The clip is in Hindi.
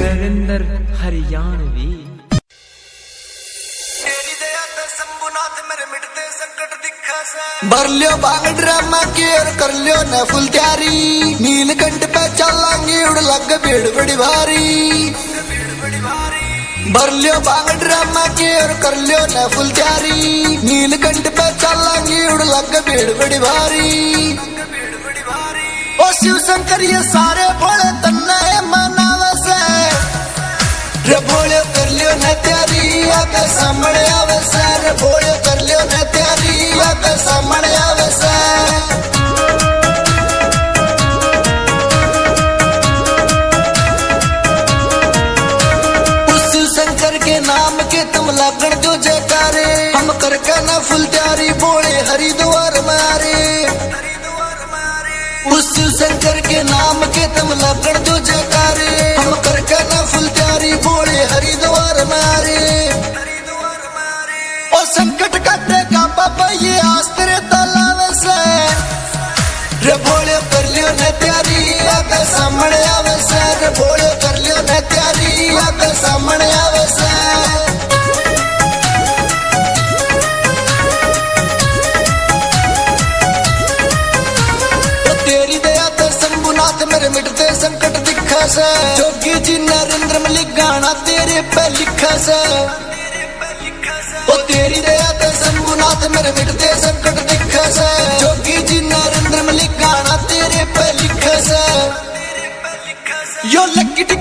नरेंद्र हरियाणवी। भर लियो बाग ड्रामा की और कर लियो न फुल तैयारी। नीलकंठ पे चलांगे उड़ लग भीड़ बड़ी भारी। भर लियो बाग ड्रामा की और कर लियो न फुल तैयारी। नीलकंठ पे चलांगे उड़ लग भीड़ बड़ी भारी। ओ शिव शंकर ये सारे भोले तन्ना मनावे से। रे भोले कर लियो न तैयारी आके सामने आवे से। रे भोले कर लियो न तैयारी आके सामने आवे से। उस शिव शंकर के नाम के तुम लगन जो जयकारे। हम करके न फुल तैयारी भोले हरिद्वार मारे। उस शिव शंकर के नाम के तुम लगन जो जयकारे। हम करके न फुल तैयारी भोले हरिद्वार मारे। और संकट कटे का पापा ये आस्त्र तलावे से। रे भोले कर लियो न तैयारी आके सामने आवे से। रे भोले कर लियो न तैयारी आके सामने आवे से। मेरे मिटते संकट दिखा से। जोगी जी नरेंद्र मलिक गाना तेरे पे लिखा से। ओ तेरी दया ते शंभुनाथ मेरे मिटते संकट दिखा से। जोगी जी नरेंद्र मलिक गाना तेरे पे लिखा से। यो लकी